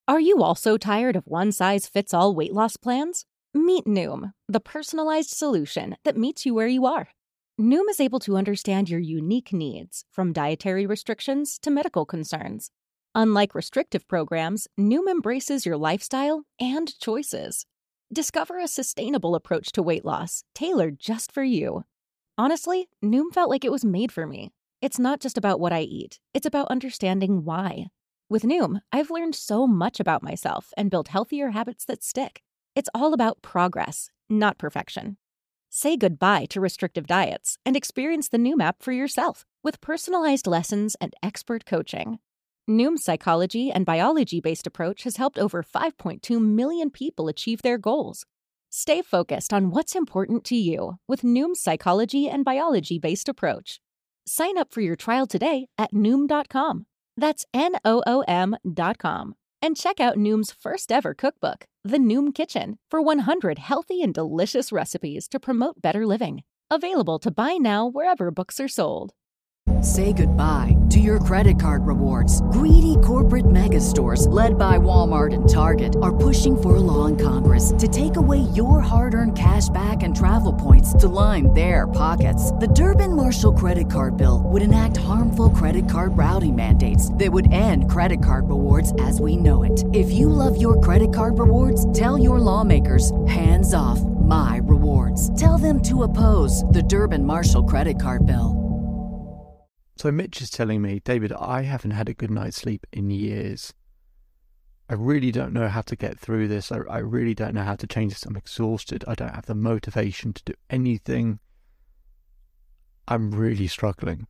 Are you also tired of one-size-fits-all weight loss plans? Meet Noom, the personalized solution that meets you where you are. Noom is able to understand your unique needs, from dietary restrictions to medical concerns. Unlike restrictive programs, Noom embraces your lifestyle and choices. Discover a sustainable approach to weight loss, tailored just for you. Honestly, Noom felt like it was made for me. It's not just about what I eat, it's about understanding why. With Noom, I've learned so much about myself and built healthier habits that stick. It's all about progress, not perfection. Say goodbye to restrictive diets and experience the Noom app for yourself with personalized lessons and expert coaching. Noom's psychology and biology-based approach has helped over 5.2 million people achieve their goals. Stay focused on what's important to you with Noom's psychology and biology-based approach. Sign up for your trial today at Noom.com. That's Noom.com. And check out Noom's first ever cookbook, The Noom Kitchen, for 100 healthy and delicious recipes to promote better living. Available to buy now wherever books are sold. Say goodbye to your credit card rewards. Greedy corporate mega stores, led by Walmart and Target, are pushing for a law in Congress to take away your hard-earned cash back and travel points to line their pockets. The Durbin-Marshall credit card bill would enact harmful credit card routing mandates that would end credit card rewards as we know it. If you love your credit card rewards, tell your lawmakers, hands off my rewards. Tell them to oppose the Durbin-Marshall credit card bill. So Mitch is telling me, David, I haven't had a good night's sleep in years. I really don't know how to get through this. I really don't know how to change this. I'm exhausted. I don't have the motivation to do anything. I'm really struggling.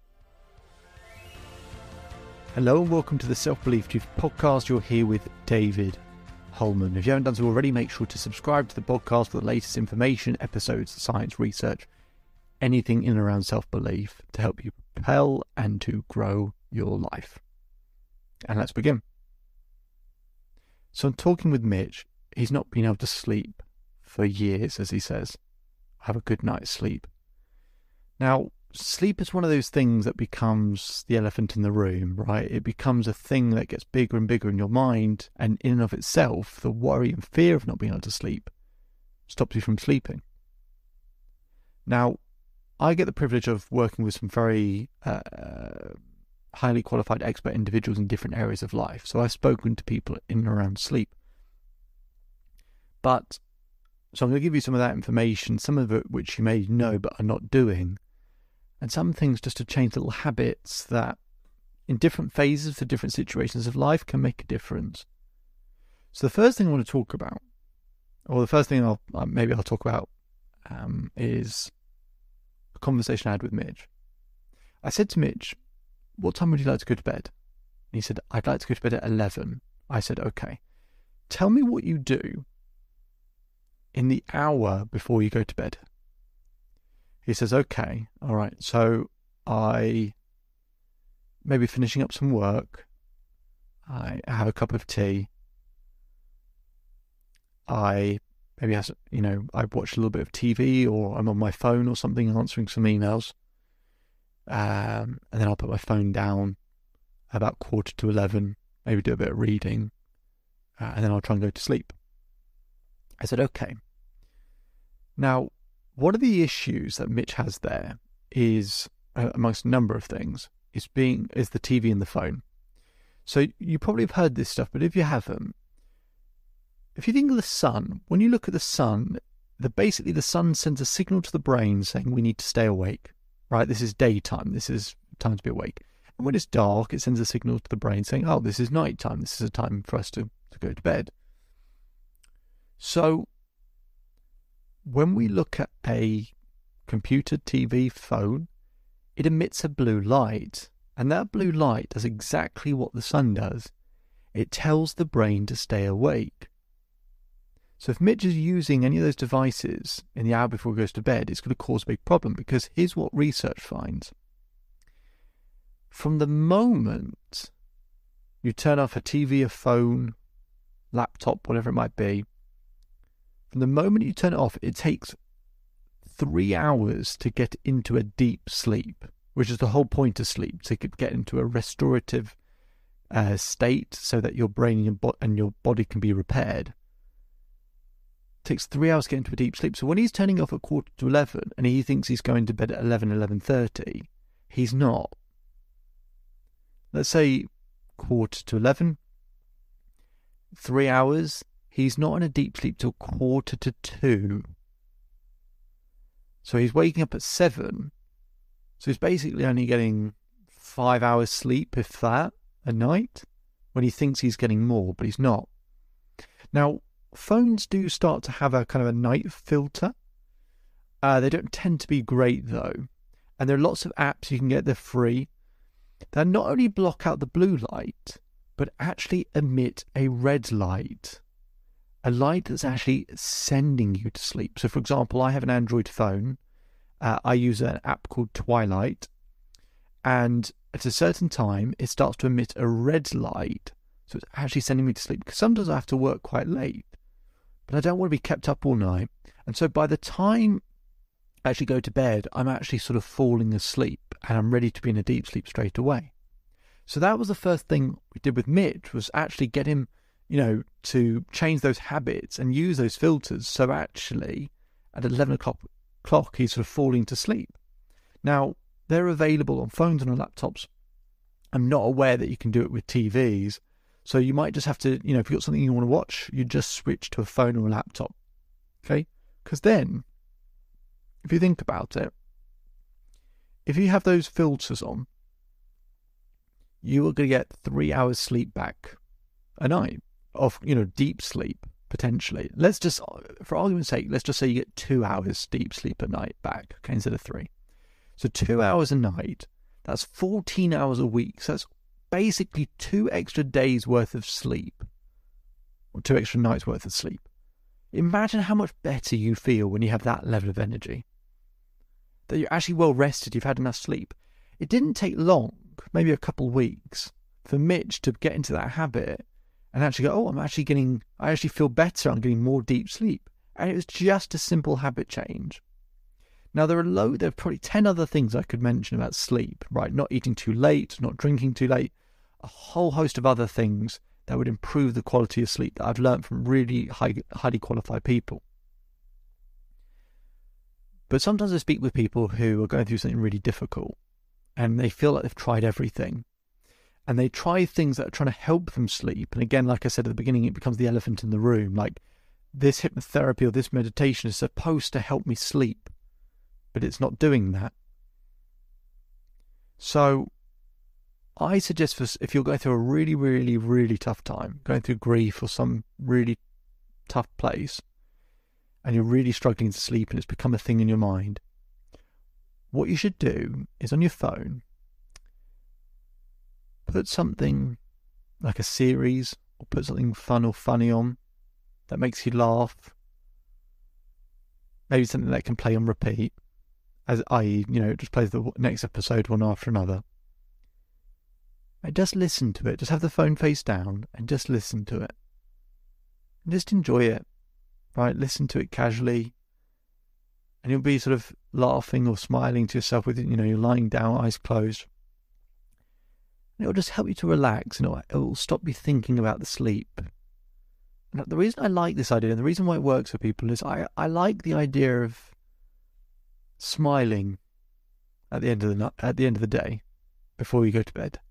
Hello and welcome to the Self-Belief Truth podcast. You're here with David Holman. If you haven't done so already, make sure to subscribe to the podcast for the latest information, episodes, science, research, anything in and around self-belief to help you propel and to grow your life. And let's begin. So I'm talking with Mitch. He's not been able to sleep for years, as he says. Have a good night's sleep. Now, sleep is one of those things that becomes the elephant in the room, right? It becomes a thing that gets bigger and bigger in your mind, and in and of itself, the worry and fear of not being able to sleep stops you from sleeping. Now, I get the privilege of working with some very highly qualified expert individuals in different areas of life. So I've spoken to people in and around sleep. So I'm going to give you some of that information, some of it which you may know but are not doing, and some things just to change little habits that in different phases for different situations of life can make a difference. So the first thing I want to talk about, or the first thing I'll talk about is conversation I had with Mitch. I said to Mitch, what time would you like to go to bed? And he said, I'd like to go to bed at 11. I said, okay, tell me what you do in the hour before you go to bed. He says, okay, all right, so I maybe finishing up some work, I have a cup of tea, I watch a little bit of TV, or I'm on my phone or something answering some emails. And then I'll put my phone down about 11:15, maybe do a bit of reading, and then I'll try and go to sleep. I said, okay. Now, one of the issues that Mitch has there is, amongst a number of things, is the TV and the phone. So you probably have heard this stuff, but if you haven't, if you think of the sun, when you look at the sun, basically the sun sends a signal to the brain saying we need to stay awake, right? This is daytime. This is time to be awake. And when it's dark, it sends a signal to the brain saying, oh, this is nighttime. This is a time for us to go to bed. So when we look at a computer, TV, phone, it emits a blue light. And that blue light does exactly what the sun does. It tells the brain to stay awake. So if Mitch is using any of those devices in the hour before he goes to bed, it's going to cause a big problem, because here's what research finds. From the moment you turn off a TV, a phone, laptop, whatever it might be, from the moment you turn it off, it takes 3 hours to get into a deep sleep, which is the whole point of sleep, to get into a restorative state so that your brain and your body can be repaired. It takes 3 hours to get into a deep sleep. So when he's turning off at 11:15 and he thinks he's going to bed at 11:30, he's not. Let's say 11:15, 3 hours, he's not in a deep sleep till 1:45. So he's waking up at 7. So he's basically only getting 5 hours sleep, if that, a night, when he thinks he's getting more, but he's not. Now, phones do start to have a kind of a night filter. They don't tend to be great, though. And there are lots of apps you can get, they're free, that not only block out the blue light, but actually emit a red light. A light that's actually sending you to sleep. So, for example, I have an Android phone. I use an app called Twilight. And at a certain time, it starts to emit a red light. So it's actually sending me to sleep. Because sometimes I have to work quite late. But I don't want to be kept up all night. And so by the time I actually go to bed, I'm actually sort of falling asleep. And I'm ready to be in a deep sleep straight away. So that was the first thing we did with Mitch, was actually get him, to change those habits and use those filters. So actually, at 11 o'clock, he's sort of falling to sleep. Now, they're available on phones and on laptops. I'm not aware that you can do it with TVs. So you might just have to, if you've got something you want to watch, you just switch to a phone or a laptop. Okay? Because then, if you think about it, if you have those filters on, you are going to get 3 hours sleep back a night of, deep sleep, potentially. Let's just, for argument's sake, let's just say you get 2 hours deep sleep a night back, okay, instead of 3. So 2 hours a night, that's 14 hours a week. So that's basically 2 extra days worth of sleep, or 2 extra nights worth of sleep. Imagine how much better you feel when you have that level of energy. That you're actually well rested, you've had enough sleep. It didn't take long, maybe a couple of weeks, for Mitch to get into that habit and actually go, I actually feel better, I'm getting more deep sleep. And it was just a simple habit change. Now, there are probably 10 other things I could mention about sleep, right? Not eating too late, not drinking too late, a whole host of other things that would improve the quality of sleep that I've learned from really highly qualified people. But sometimes I speak with people who are going through something really difficult and they feel like they've tried everything. And they try things that are trying to help them sleep. And again, like I said at the beginning, it becomes the elephant in the room. Like, this hypnotherapy or this meditation is supposed to help me sleep, but it's not doing that. So I suggest, if you're going through a really, really, really tough time, going through grief or some really tough place, and you're really struggling to sleep and it's become a thing in your mind, what you should do is on your phone, put something like a series or put something fun or funny on that makes you laugh. Maybe something that can play on repeat, i.e., just plays the next episode one after another. And just listen to it. Just have the phone face down and just listen to it. And just enjoy it, right? Listen to it casually. And you'll be sort of laughing or smiling to yourself with, you're lying down, eyes closed. And it'll just help you to relax, and it'll stop you thinking about the sleep. And the reason I like this idea, and the reason why it works for people, is I like the idea of smiling at the end of the day, before you go to bed.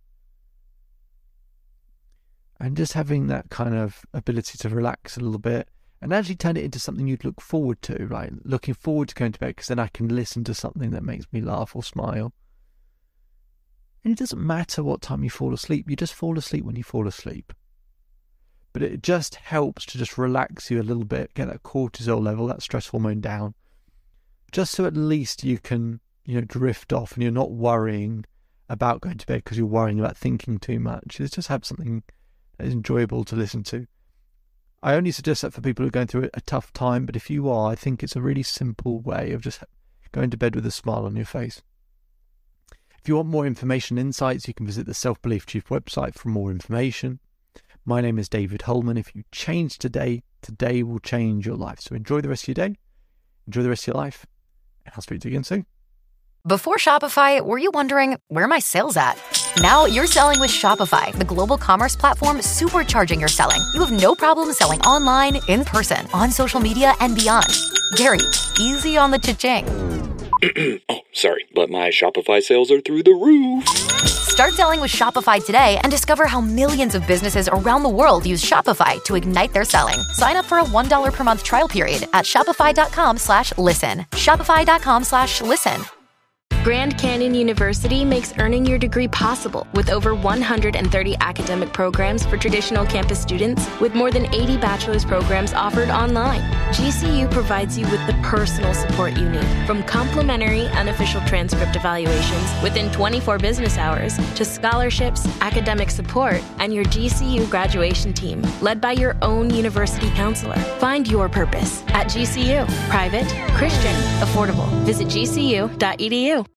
And just having that kind of ability to relax a little bit, and actually turn it into something you'd look forward to, right? Looking forward to going to bed, because then I can listen to something that makes me laugh or smile. And it doesn't matter what time you fall asleep. You just fall asleep when you fall asleep. But it just helps to just relax you a little bit, get that cortisol level, that stress hormone down, just so at least you can, drift off and you're not worrying about going to bed because you're worrying about thinking too much. It's just have something that is enjoyable to listen to. I only suggest that for people who are going through a tough time, but if you are, I think it's a really simple way of just going to bed with a smile on your face. If you want more information and insights, you can visit the Self-Belief Chief website for more information. My name is David Holman. If you change today, today will change your life. So enjoy the rest of your day, enjoy the rest of your life, and I'll speak to you again soon. Before Shopify, were you wondering, where are my sales at? Now you're selling with Shopify, the global commerce platform supercharging your selling. You have no problem selling online, in person, on social media, and beyond. Gary, easy on the cha-ching. Oh, sorry, but my Shopify sales are through the roof. Start selling with Shopify today and discover how millions of businesses around the world use Shopify to ignite their selling. Sign up for a $1 per month trial period at shopify.com/listen. Shopify.com/listen. Grand Canyon University makes earning your degree possible with over 130 academic programs for traditional campus students, with more than 80 bachelor's programs offered online. GCU provides you with the personal support you need, from complimentary unofficial transcript evaluations within 24 business hours to scholarships, academic support, and your GCU graduation team, led by your own university counselor. Find your purpose at GCU. Private, Christian, affordable. Visit gcu.edu.